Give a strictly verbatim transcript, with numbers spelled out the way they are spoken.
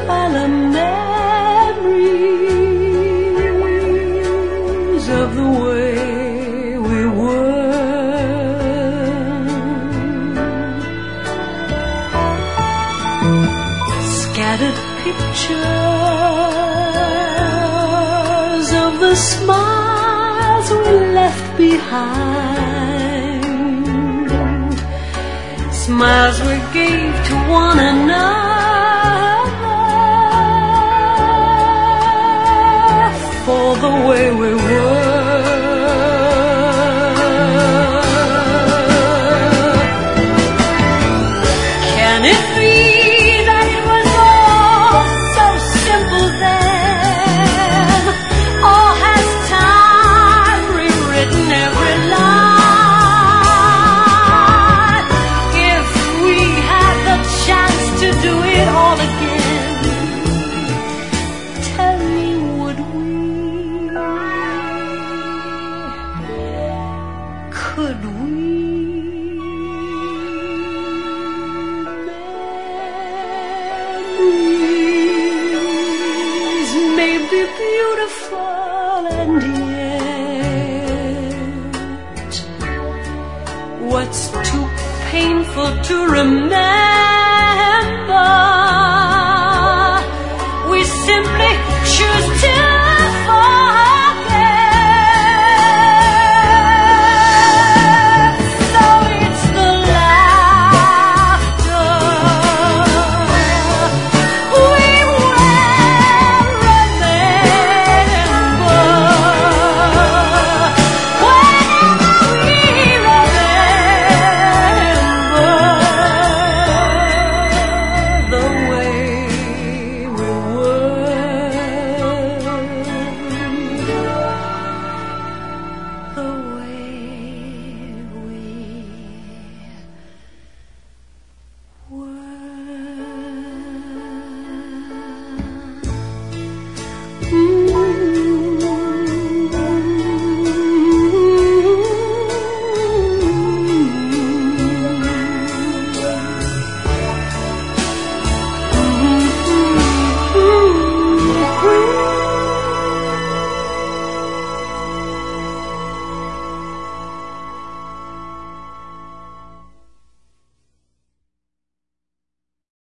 color memories of the way we were. Scattered pictures of the smiles we left behind, smiles we gave to one another for the way we were. Can it be that it was all so simple then? Or has time rewritten every line? If we had the chance to do it all again, tell me, would we? Could we? Memories may be beautiful, and yet what's too painful to remember